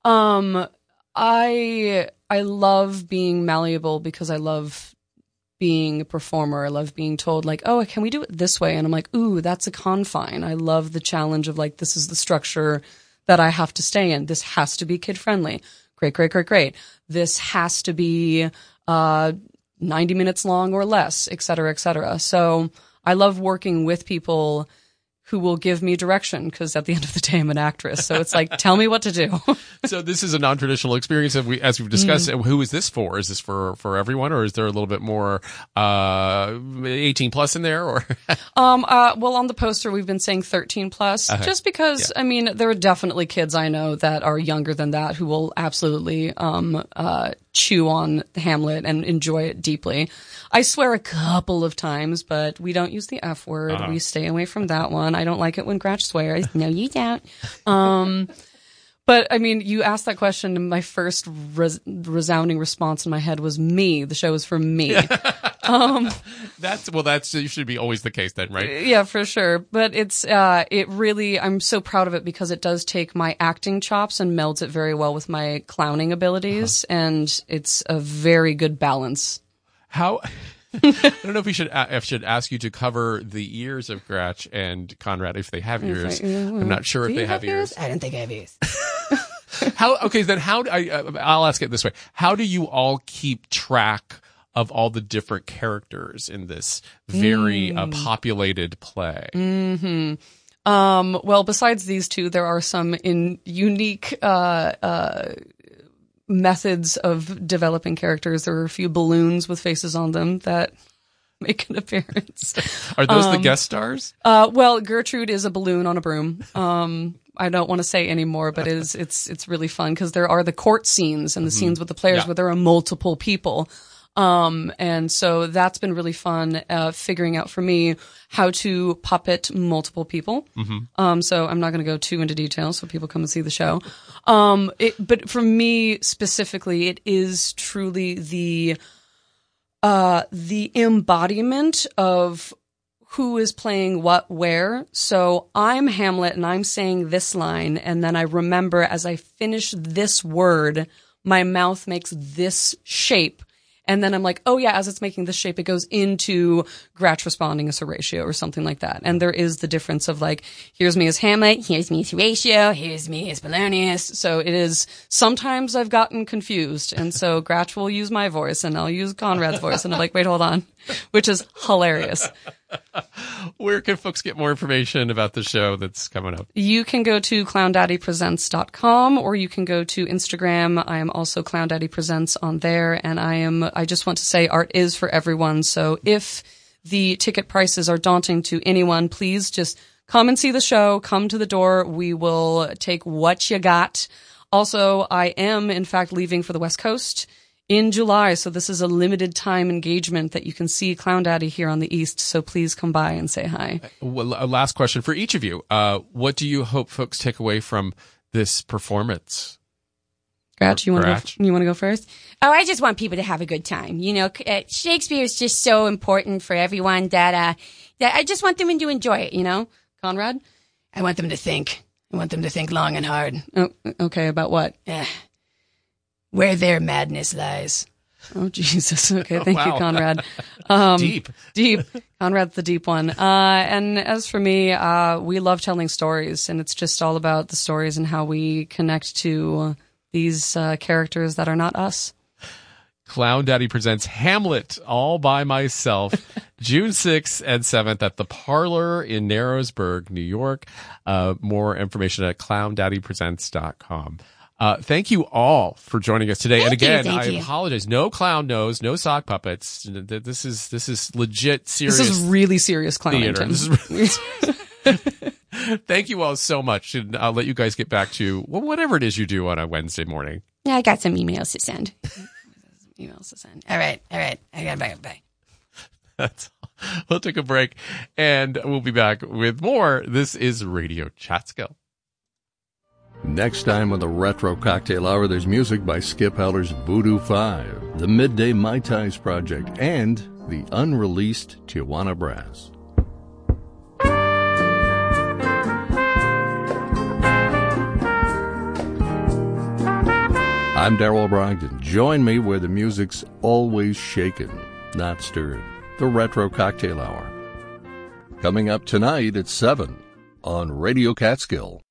I love being malleable because I love being a performer. I love being told like, oh, can we do it this way? And I'm like, ooh, that's a confine. I love the challenge of like, this is the structure that I have to stay in. This has to be kid friendly. Great. This has to be 90 minutes long or less, et cetera, et cetera. So I love working with people who will give me direction because at the end of the day, I'm an actress. So it's like, tell me what to do. So this is a non-traditional experience. As we've discussed, who is this for? Is this for everyone or is there a little bit more 18 plus in there? Or well, on the poster, we've been saying 13 plus just because, I mean, there are definitely kids I know that are younger than that who will absolutely chew on Hamlet and enjoy it deeply. I swear a couple of times, but we don't use the F word. We stay away from that one. I don't like it when Gratch swears. No, you don't. But I mean, you asked that question and my first resounding response in my head was me. The show is for me. That's you should be always the case then, right? Yeah, for sure. But it really, I'm so proud of it because it does take my acting chops and melds it very well with my clowning abilities. And it's a very good balance. How, I don't know if I should ask you to cover the ears of Gratch and Conrad if they have ears. I'm not sure if they have ears. I don't think I have ears. I'll ask it this way. How do you all keep track of all the different characters in this very populated play? Mm-hmm. Well, besides these two, there are some unique methods of developing characters. There are a few balloons with faces on them that make an appearance. Are those the guest stars? Well, Gertrude is a balloon on a broom. I don't want to say any more, but it's really fun because there are the court scenes and the scenes with the players where there are multiple people. And so that's been really fun, figuring out for me how to puppet multiple people. Mm-hmm. So I'm not going to go too into detail so people come and see the show. But for me specifically, it is truly the embodiment of who is playing what where. So I'm Hamlet and I'm saying this line, and then I remember as I finish this word, my mouth makes this shape. And then I'm like, oh yeah, as it's making this shape, it goes into Gratch responding as Horatio or something like that. And there is the difference of like, here's me as Hamlet, here's me as Horatio, here's me as Polonius. So it is, sometimes I've gotten confused. And so Gratch will use my voice and I'll use Conrad's voice. And I'm like, wait, hold on, which is hilarious. Where can folks get more information about the show that's coming up? You can go to clowndaddypresents.com or you can go to Instagram. I am also Clown Daddy Presents on there. And I just want to say art is for everyone. So if the ticket prices are daunting to anyone, please just come and see the show. Come to the door. We will take what you got. Also, I am in fact leaving for the West Coast in July, so this is a limited time engagement that you can see Clown Daddy here on the East, so please come by and say hi. Well, a last question for each of you. What do you hope folks take away from this performance? Gratch, you want to go first? Oh, I just want people to have a good time. You know, Shakespeare is just so important for everyone that I just want them to enjoy it, you know? Conrad? I want them to think. I want them to think long and hard. Oh, okay, about what? Where their madness lies. Oh, Jesus. Okay, thank you, Conrad. Deep. Conrad's the deep one. And as for me, we love telling stories, and it's just all about the stories and how we connect to these characters that are not us. Clown Daddy presents Hamlet all by myself, June 6th and 7th at the Parlor in Narrowsburg, New York. More information at clowndaddypresents.com. Thank you all for joining us today. Thank and again, you. I apologize. No clown nose, no sock puppets. This is legit serious. This is really serious clowning. Thank you all so much. And I'll let you guys get back to whatever it is you do on a Wednesday morning. Yeah, I got some emails to send. All right. I got to bye. That's all. We'll take a break and we'll be back with more. This is Radio Catskill. Next time on the Retro Cocktail Hour, there's music by Skip Heller's Voodoo 5, the Midday Mai Tais Project, and the unreleased Tijuana Brass. I'm Darrell Brogdon. Join me where the music's always shaken, not stirred. The Retro Cocktail Hour. Coming up tonight at 7 on Radio Catskill.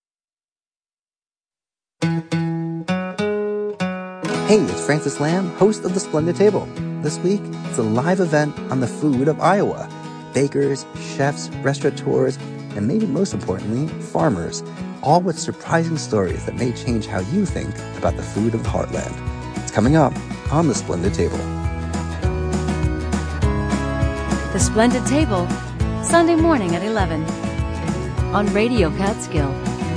Hey, it's Francis Lamb, host of The Splendid Table. This week, it's a live event on the food of Iowa. Bakers, chefs, restaurateurs, and maybe most importantly, farmers, all with surprising stories that may change how you think about the food of the heartland. It's coming up on The Splendid Table. The Splendid Table, Sunday morning at 11 on Radio Catskill.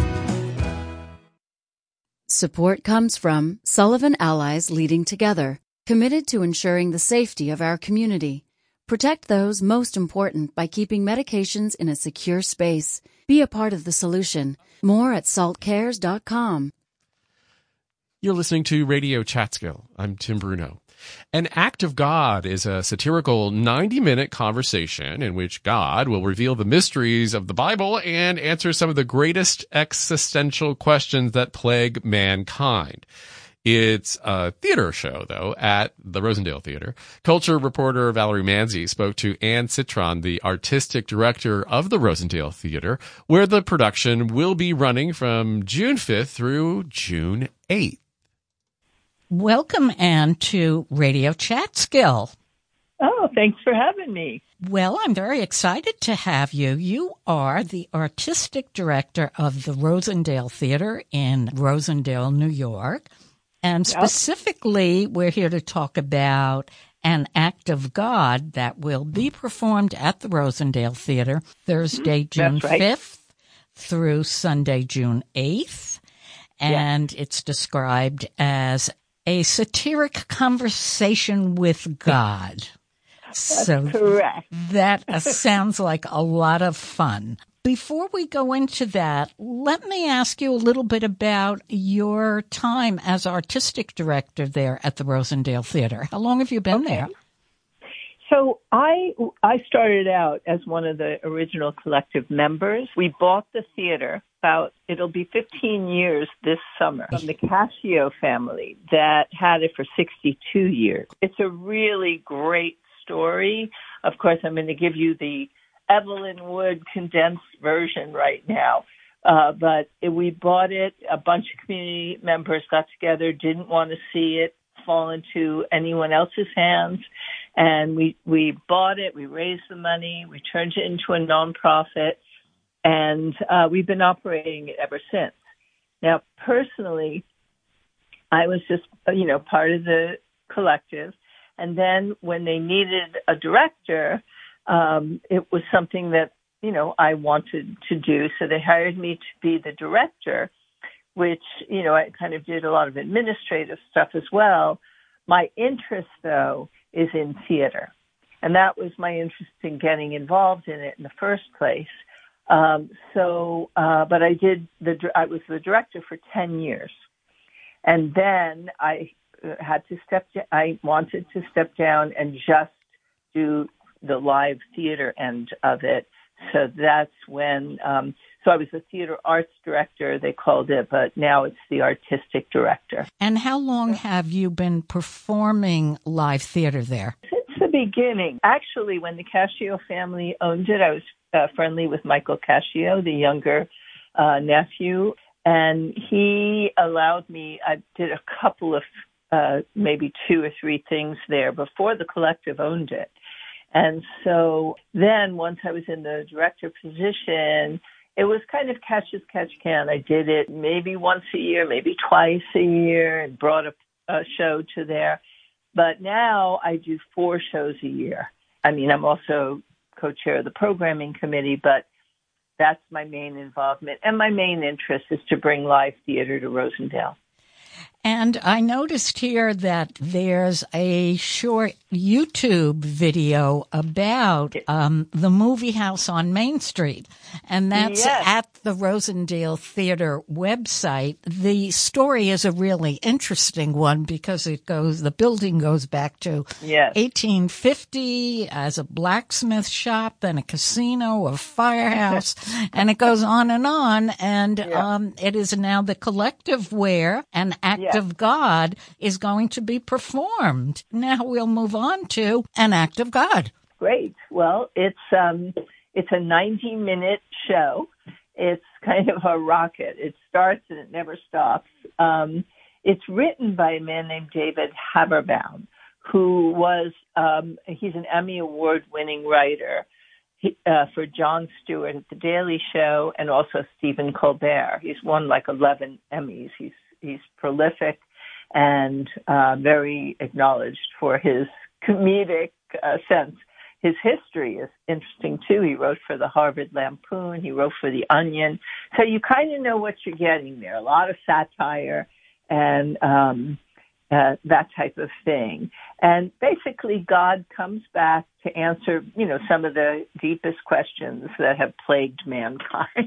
Support comes from Sullivan Allies Leading Together, committed to ensuring the safety of our community. Protect those most important by keeping medications in a secure space. Be a part of the solution. More at saltcares.com. You're listening to Radio Catskill. I'm Tim Bruno. An Act of God is a satirical 90-minute conversation in which God will reveal the mysteries of the Bible and answer some of the greatest existential questions that plague mankind. It's a theater show, though, at the Rosendale Theater. Culture reporter Valerie Manzi spoke to Ann Citron, the artistic director of the Rosendale Theater, where the production will be running from June 5th through June 8th. Welcome, Ann, to Radio Catskill. Oh, thanks for having me. Well, I'm very excited to have you. You are the artistic director of the Rosendale Theater in Rosendale, New York. And specifically, we're here to talk about An Act of God that will be performed at the Rosendale Theater Thursday, June 5th through Sunday, June 8th. And it's described as A satiric conversation with God. That's correct. That sounds like a lot of fun. Before we go into that, let me ask you a little bit about your time as artistic director there at the Rosendale Theater. How long have you been there? So I started out as one of the original collective members. We bought the theater it'll be 15 years this summer from the Cascio family that had it for 62 years. It's a really great story. Of course, I'm going to give you the Evelyn Wood condensed version right now. But we bought it. A bunch of community members got together, didn't want to see it fall into anyone else's hands. And we bought it. We raised the money. We turned it into a nonprofit. And we've been operating it ever since. Now, personally, I was just, part of the collective. And then when they needed a director, it was something that, I wanted to do. So they hired me to be the director, which, I kind of did a lot of administrative stuff as well. My interest, though, is in theater. And that was my interest in getting involved in it in the first place. But I was the director for 10 years. And then I wanted to step down and just do the live theater end of it. So that's when, so I was the theater arts director, they called it, but now it's the artistic director. And how long have you been performing live theater there? Since the beginning. Actually, when the Cascio family owned it, I was friendly with Michael Cascio, the younger nephew, and he allowed me, I did a couple of maybe 2 or 3 things there before the collective owned it. And so then once I was in the director position, it was kind of catch as catch can. I did it maybe once a year, maybe twice a year, and brought a show to there. But now I do 4 shows a year. I mean, I'm also co-chair of the programming committee, but that's my main involvement. And my main interest is to bring live theater to Rosendale. And I noticed here that there's a short YouTube video about the movie house on Main Street, and that's at the Rosendale Theater website. The story is a really interesting one because the building goes back to 1850 as a blacksmith shop, then a casino, a firehouse, and it goes on. And it is now the collective where an act of God is going to be performed. Now we'll move on to an act of God. Great. Well, it's a 90-minute show. It's kind of a rocket. It starts and it never stops. It's written by a man named David Haberbaum, who was he's an Emmy Award-winning writer for Jon Stewart at The Daily Show and also Stephen Colbert. He's won like 11 Emmys. He's prolific and very acknowledged for his comedic sense. His history is interesting, too. He wrote for the Harvard Lampoon. He wrote for The Onion. So you kind of know what you're getting there. A lot of satire and that type of thing. And basically, God comes back to answer, some of the deepest questions that have plagued mankind.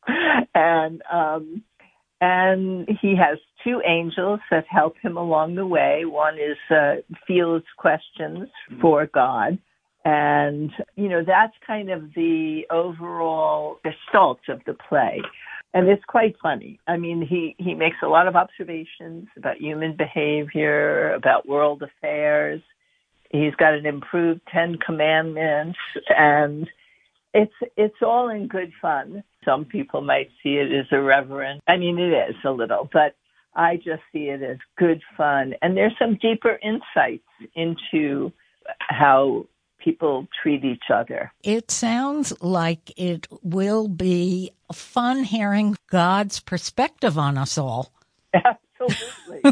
And he has 2 angels that help him along the way. One is fields questions for God. And, that's kind of the overall gestalt of the play. And it's quite funny. I mean, he makes a lot of observations about human behavior, about world affairs. He's got an improved 10 Commandments, and it's all in good fun. Some people might see it as irreverent. I mean, it is a little, but I just see it as good fun. And there's some deeper insights into how people treat each other. It sounds like it will be fun hearing God's perspective on us all. Absolutely.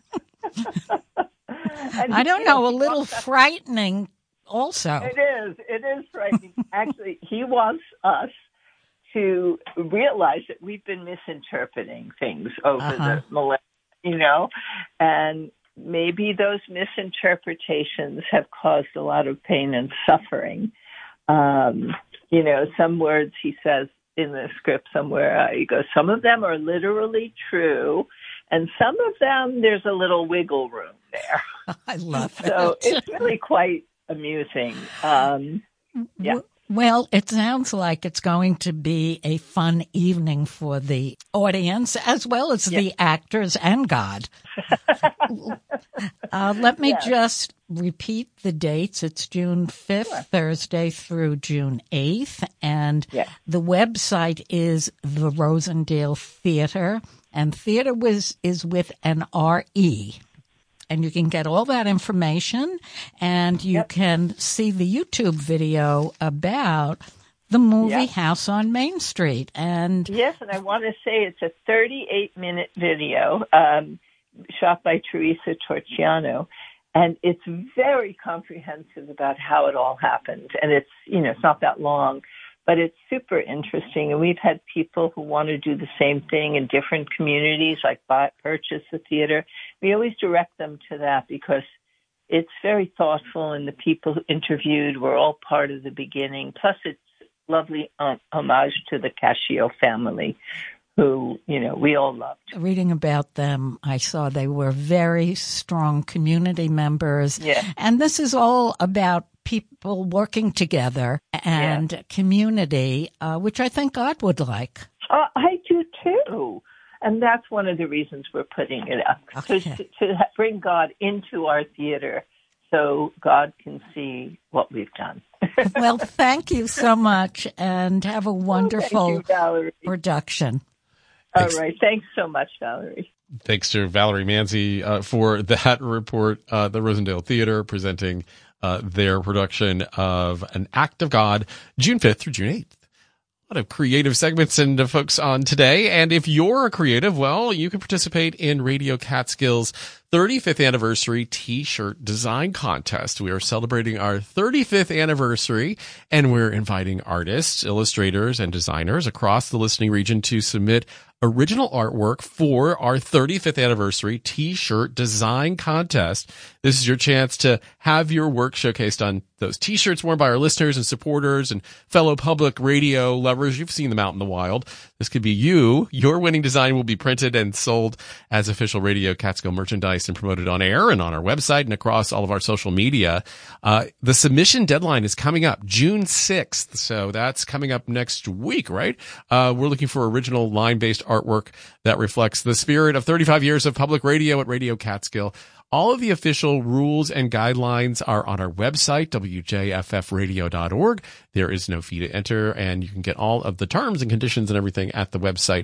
I don't know, a little frightening also. It is frightening. Actually, he wants us to realize that we've been misinterpreting things over the millennia, and maybe those misinterpretations have caused a lot of pain and suffering. Some words he says in the script somewhere, he goes, some of them are literally true, and some of them there's a little wiggle room there. I love it. So it's really quite amusing. Yeah. Well, it sounds like it's going to be a fun evening for the audience as well as the actors and God. Let me just repeat the dates. It's June 5th, Thursday through June 8th. And the website is the Rosendale Theater. And theater is with an R-E. And you can get all that information, and you can see the YouTube video about the movie House on Main Street. And yes, and I want to say it's a 38-minute video shot by Teresa Torchiano, and it's very comprehensive about how it all happened. And it's, it's not that long, but it's super interesting. And we've had people who want to do the same thing in different communities, like purchase the theater. We always direct them to that because it's very thoughtful, and the people interviewed were all part of the beginning. Plus, it's lovely homage to the Cascio family, who, we all loved. Reading about them, I saw they were very strong community members. Yeah. And this is all about people working together and community, which I think God would like. I do too. And that's one of the reasons we're putting it up, to bring God into our theater so God can see what we've done. Well, thank you so much, and have a wonderful production. Thanks. All right. Thanks so much, Valerie. Thanks to Valerie Manzi for that report. The Rosendale Theater presenting their production of An Act of God, June 5th through June 8th. A lot of creative segments and folks on today. And if you're a creative, well, you can participate in Radio Catskill's 35th anniversary t-shirt design contest. We are celebrating our 35th anniversary, and we're inviting artists, illustrators, and designers across the listening region to submit original artwork for our 35th anniversary t-shirt design contest. This is your chance to have your work showcased on those t-shirts worn by our listeners and supporters and fellow public radio lovers. You've seen them out in the wild. This could be you. Your winning design will be printed and sold as official Radio Catskill merchandise and promoted on air and on our website and across all of our social media. The submission deadline is coming up June 6th. So that's coming up next week, right? We're looking for original line-based artwork that reflects the spirit of 35 years of public radio at Radio Catskill. All of the official rules and guidelines are on our website, wjffradio.org. There is no fee to enter, and you can get all of the terms and conditions and everything at the website,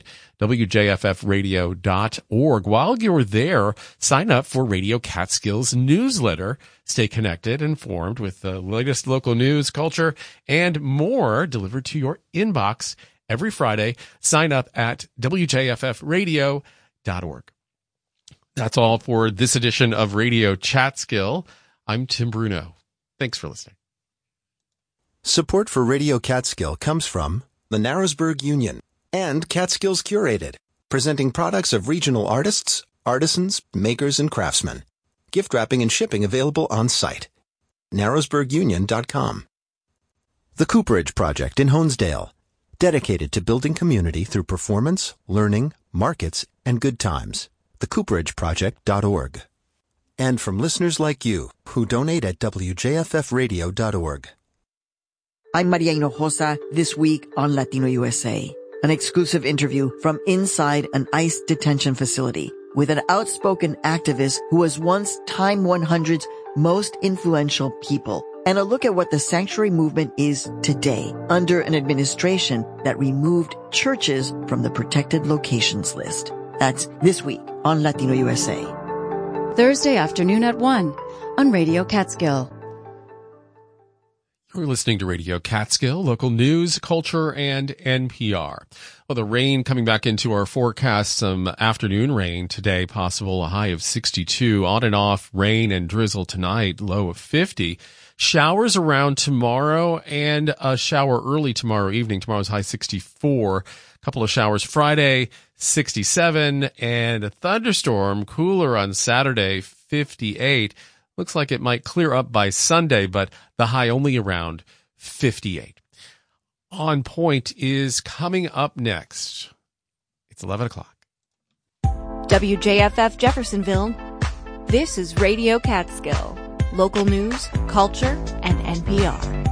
wjffradio.org. While you're there, sign up for Radio Catskill's newsletter. Stay connected, informed with the latest local news, culture, and more delivered to your inbox every Friday. Sign up at wjffradio.org. That's all for this edition of Radio Catskill. I'm Tim Bruno. Thanks for listening. Support for Radio Catskill comes from the Narrowsburg Union and Catskills Curated, presenting products of regional artists, artisans, makers, and craftsmen. Gift wrapping and shipping available on site. narrowsburgunion.com. The Cooperage Project in Honesdale, dedicated to building community through performance, learning, markets, and good times. thecooperage.project.org. And from listeners like you who donate at wjffradio.org. I'm Maria Hinojosa, this week on Latino USA. An exclusive interview from inside an ICE detention facility with an outspoken activist who was once Time 100's most influential people. And a look at what the sanctuary movement is today under an administration that removed churches from the protected locations list. That's this week on Latino USA. Thursday afternoon at 1 on Radio Catskill. You're listening to Radio Catskill, local news, culture, and NPR. Well, the rain coming back into our forecast, some afternoon rain today, possible a high of 62, on and off rain and drizzle tonight, low of 50. Showers around tomorrow and a shower early tomorrow evening. Tomorrow's high 64. A couple of showers Friday, 67, and a thunderstorm cooler on Saturday, 58. Looks like it might clear up by Sunday, but the high only around 58. On Point is coming up next. It's 11 o'clock. WJFF Jeffersonville. This is Radio Catskill. Local news, culture, and NPR.